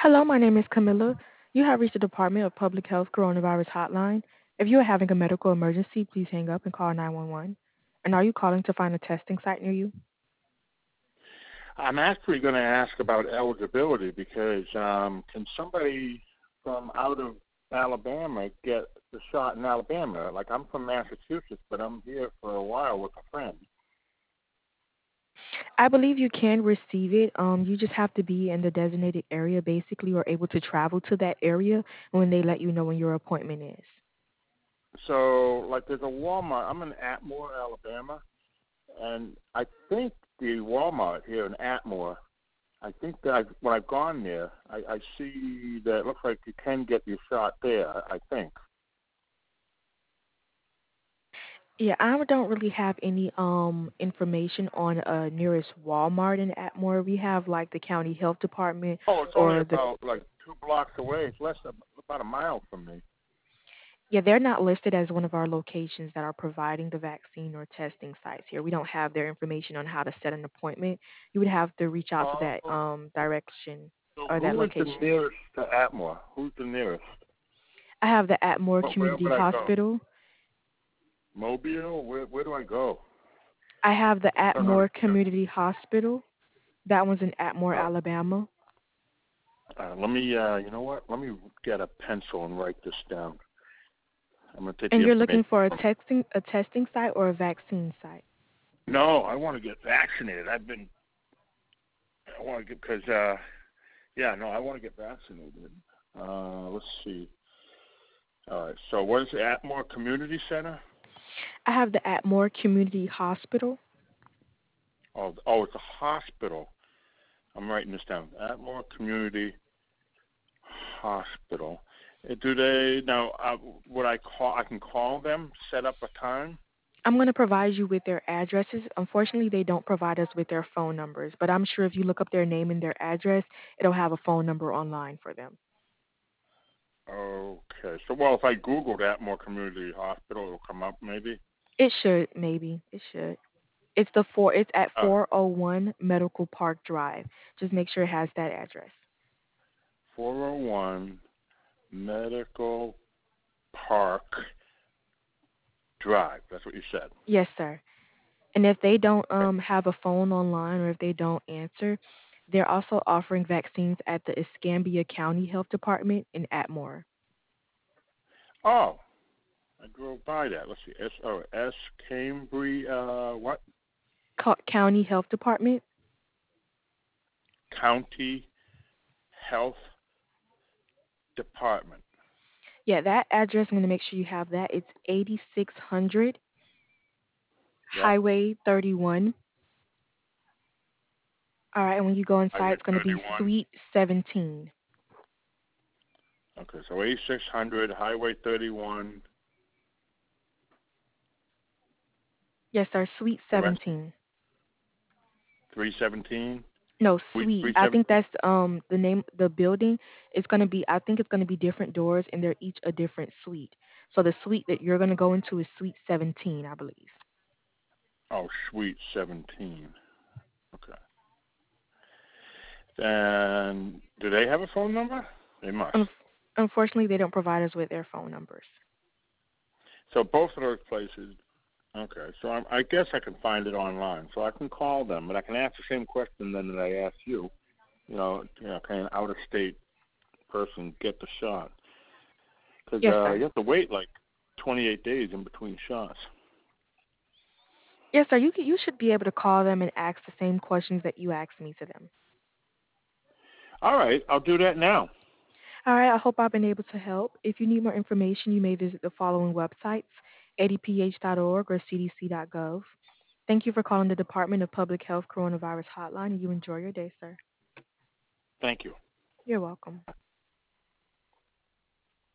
Hello, my name is Camilla. You have reached the Department of Public Health Coronavirus Hotline. If you are having a medical emergency, please hang up and call 911. And are you calling to find a testing site near you? I'm actually going to ask about eligibility because can somebody from out of Alabama get the shot in Alabama? Like I'm from Massachusetts, but I'm here for a while with a friend. I believe you can receive it. You just have to be in the designated area, basically, or able to travel to that area when they let you know when your appointment is. So, like, there's a Walmart. I'm in Atmore, Alabama, and I think the Walmart here in Atmore. I think that when I've gone there, I see that it looks like you can get your shot there. I think. Yeah, I don't really have any information on nearest Walmart in Atmore. We have like the county health department Oh, it's only or the about like 2 blocks away. It's less than about a mile from me. Yeah, they're not listed as one of our locations that are providing the vaccine or testing sites here. We don't have their information on how to set an appointment. You would have to reach out to Oh, that direction so or that who is the location. nearest to Atmore? Who's the nearest? I have the Atmore Where Community would I go? Hospital. Mobile? Where do I go? I have the I don't know. Atmore Community Hospital. That one's in Atmore, Uh, Alabama. let me. You know what? Let me get a pencil and write this down. I'm gonna take the And you're looking information. for a testing site or a vaccine site? No, I want to get vaccinated. I want to get because. Yeah, no, I want to get vaccinated. Let's see. All right. So what is the Atmore Community Center? I have the Atmore Community Hospital. It's a hospital. I'm writing this down. Atmore Community Hospital. Do they now? Would I call? I can call them, set up a time. I'm going to provide you with their addresses. Unfortunately, they don't provide us with their phone numbers, but I'm sure if you look up their name and their address, it'll have a phone number online for them. Okay. So, well, if I Googled Atmore Community Hospital, it'll come up maybe. It should, maybe. It should. It's at Uh, 401 Medical Park Drive. Just make sure it has that address. 401 Medical Park Drive. That's what you said. Yes, sir. And if they don't have a phone online or if they don't answer, they're also offering vaccines at the Escambia County Health Department in Atmore. Oh, I drove by that. Let's see. S Cambry. What? County Health Department? County Health Department. Yeah, that address, I'm going to make sure you have that. It's 8600 Yeah. Highway 31. All right, and when you go inside, Highway it's going to be 31. Suite 17. Okay, so 8600 Highway 31. Yes, sir, Suite The rest 17. 317. No, Suite Suite. I 317. think that's the name. The building is going to be. I think it's going to be different doors, and they're each a different suite. So the suite that you're going to go into is Suite 17, I believe. Oh, Suite 17. Okay. And do they have a phone number? They must. Un- Unfortunately, they don't provide us with their phone numbers. So both of those places. Okay, so I guess I can find it online. So I can call them, but I can ask the same question then that I asked you. Can an out-of-state person get the shot? Because Yes, you sir. have to wait like 28 days in between shots. Yes, sir. You should be able to call them and ask the same questions that you asked me to them. All right, I'll do that now. All right, I hope I've been able to help. If you need more information, you may visit the following websites: adph.org or cdc.gov. Thank you for calling the Department of Public Health Coronavirus Hotline, and you enjoy your day, sir. Thank you. You're welcome.